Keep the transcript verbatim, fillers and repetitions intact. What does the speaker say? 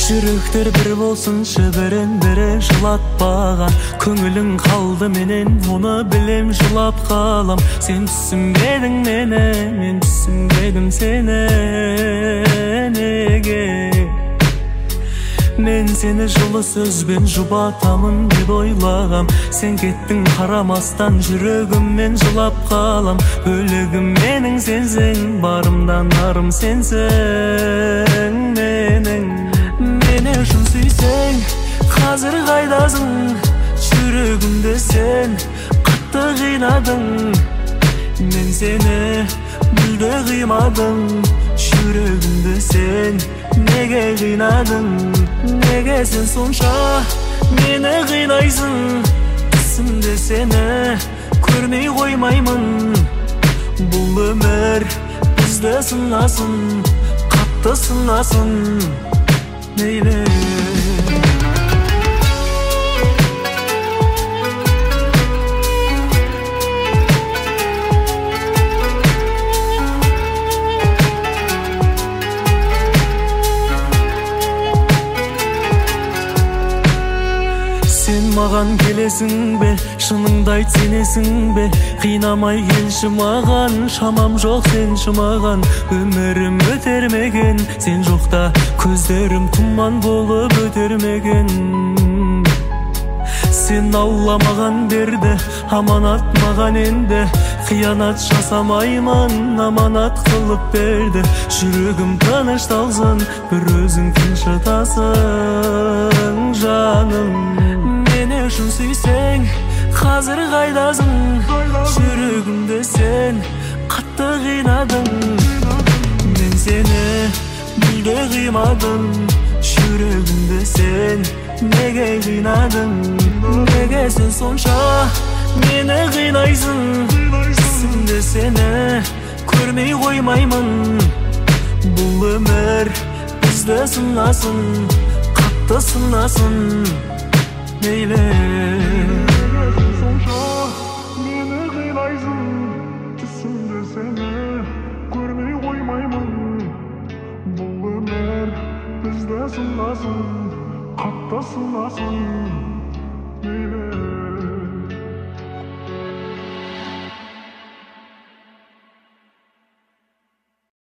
Жүректер бір болсыншы, бірін-бірі жылатпаған. Көңілің қалды менен, оны білем жылап қалам. Сен түсінбедің мені, мен түсінбедім сені. Неге мен сені жылы сөзбен жұбатамын деп ойлағам. Сен кеттің қарамастан, жүрегіммен жылап қалам. Бөлігім менің сенсің, барымдан арым сенсің. Менің мені үшін сүйсең, қазір қайдасың? Жүрегімді сен қатты қинадың. Мен сені мүлде қимадым. Жүрегімді сен неге қинадың? Неге сен сонша мені қинайсың? Түсімде сені көрмей қоймаймын. Бұл өмір бізді сынасын, қатты сынасын. Мейлі сен маған келесің бе, шыныңды айт сенесің бе? Қинамай келші маған, шамам жоқ сенші маған. Өмірім өтермеген, сен жоқта көздерім тұман болып өтермеген. Сен Алла маған берді, аманат маған енді. Қиянат жасамаймын, аманат қылып берді. Жүрегім тынышталсын, бір өзің тыншытасың жаным. Мені үшін сүйсең, қазір қайдасың? Жүрегімді сен қатты қинадың. Мен сені мүлде қимадым. Жүрегімді сен неге қинадың? Неге сен сонша мені қинайсың? Түсімде сені көрмей қоймаймын. Бұл өмір бізді сынасын, қатты сынасын. Мейлі сонша мені қинайсың. Түсімде сені көрмей қоймаймын. Бұл өмір бізді сынасын, қатты сынасын.